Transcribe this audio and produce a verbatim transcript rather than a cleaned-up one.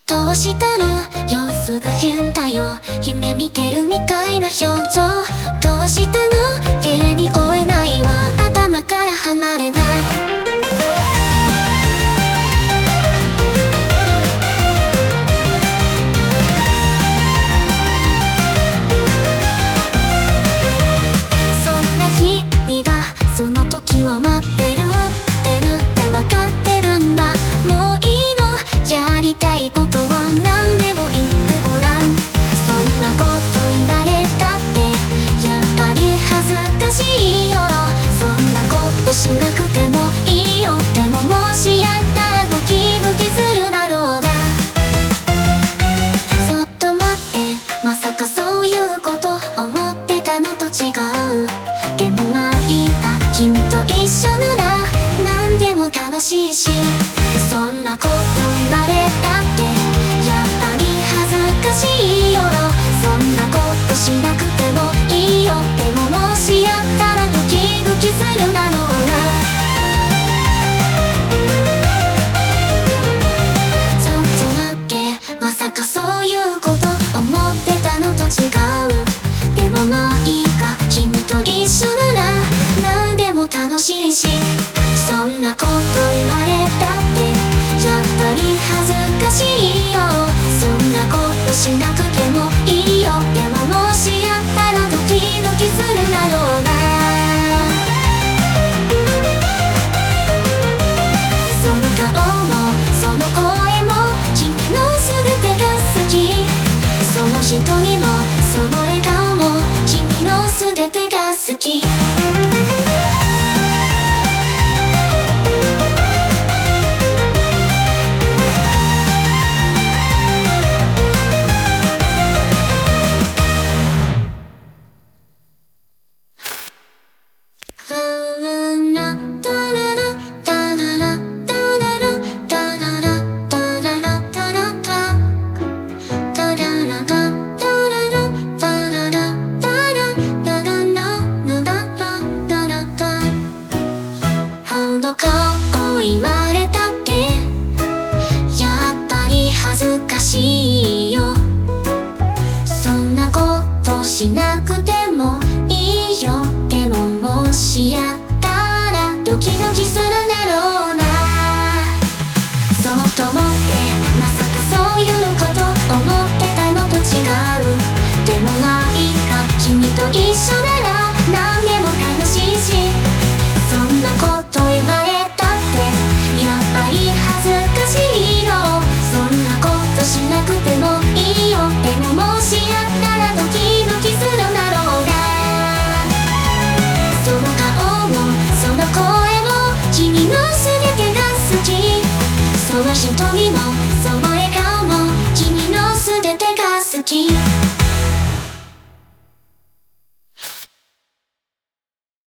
どうしたの？様子が変だよ。夢見てるみたいな表情。どうしたの？手に負えないわ。頭から離れない。そんな日々がその時を待ってるってるってわかってるんだ。もういいの？やりたいことを何でも言ってごらん。そんなこと言われたってやっぱり恥ずかしいよ。そんなことしなくてもいいよ。でももしやったらドキドキするだろうな。そっと待って、まさかそういうこと思ってたのと違う。でもまあいいか、君と一緒なら何でも楽しいし。そんなこと言われたってやっぱり恥ずかしいよ。そんなことしなくてもいいよ。でももしやったらドキドキするだろうな。ちょっと待って、まさかそういうこと思ってたのと違う。でもまあいいか、君と一緒なら何でも楽しいし。そんなこと言われたってやっぱり恥ずかしいよ。そんなことしなくてもいいよ。でももしやったらドキドキするだろうな。その顔もその声も君の全てが好き。その瞳もその笑顔も君の全てが好き。言われたってやっぱり恥ずかしいよ。そんなことしなくてもいいよ。でももしやったらドキドキするだろうな。そうと思ってまさかそういうこと思ってたのと違う。でもまあいいか、君と一緒なら何でも楽しいし。そんなこと言われたってやっぱり恥ずかしいよ。そんなことしなくてもいいよ。でももしやったらドキドキするだろうな。その顔もその声も君の全てが好き。その瞳もその笑顔も君の全てが好き。